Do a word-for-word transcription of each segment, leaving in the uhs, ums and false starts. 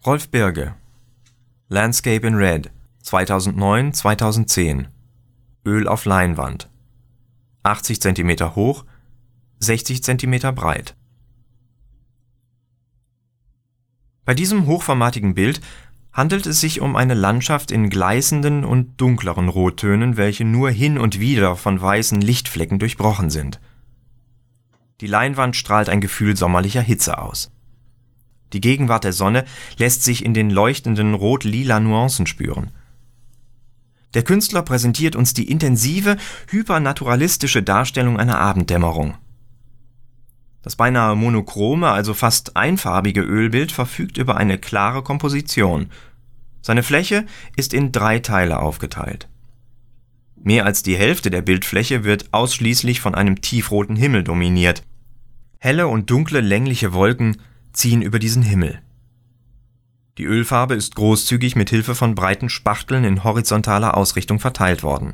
Rolf Birge, Landscape in Red, zweitausendneun, zweitausendzehn. Öl auf Leinwand. achtzig Zentimeter hoch, sechzig Zentimeter breit. Bei diesem hochformatigen Bild handelt es sich um eine Landschaft in gleißenden und dunkleren Rottönen, welche nur hin und wieder von weißen Lichtflecken durchbrochen sind. Die Leinwand strahlt ein Gefühl sommerlicher Hitze aus. Die Gegenwart der Sonne lässt sich in den leuchtenden rot-lila Nuancen spüren. Der Künstler präsentiert uns die intensive, hypernaturalistische Darstellung einer Abenddämmerung. Das beinahe monochrome, also fast einfarbige Ölbild verfügt über eine klare Komposition. Seine Fläche ist in drei Teile aufgeteilt. Mehr als die Hälfte der Bildfläche wird ausschließlich von einem tiefroten Himmel dominiert. Helle und dunkle längliche Wolken ziehen über diesen Himmel. Die Ölfarbe ist großzügig mit Hilfe von breiten Spachteln in horizontaler Ausrichtung verteilt worden.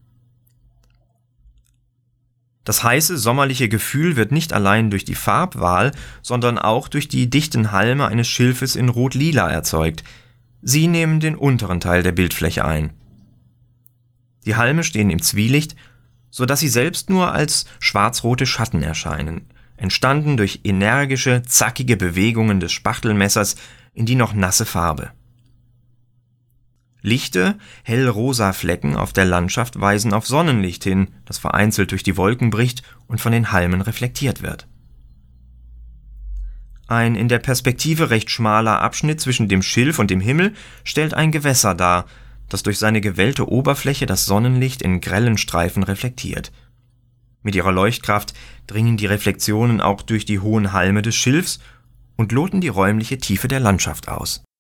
Das heiße sommerliche Gefühl wird nicht allein durch die Farbwahl, sondern auch durch die dichten Halme eines Schilfes in rot-lila erzeugt. Sie nehmen den unteren Teil der Bildfläche ein. Die Halme stehen im Zwielicht, so dass sie selbst nur als schwarz-rote Schatten erscheinen, entstanden durch energische, zackige Bewegungen des Spachtelmessers in die noch nasse Farbe. Lichte, hellrosa Flecken auf der Landschaft weisen auf Sonnenlicht hin, das vereinzelt durch die Wolken bricht und von den Halmen reflektiert wird. Ein in der Perspektive recht schmaler Abschnitt zwischen dem Schilf und dem Himmel stellt ein Gewässer dar, das durch seine gewellte Oberfläche das Sonnenlicht in grellen Streifen reflektiert. Mit ihrer Leuchtkraft dringen die Reflexionen auch durch die hohen Halme des Schilfs und loten die räumliche Tiefe der Landschaft aus.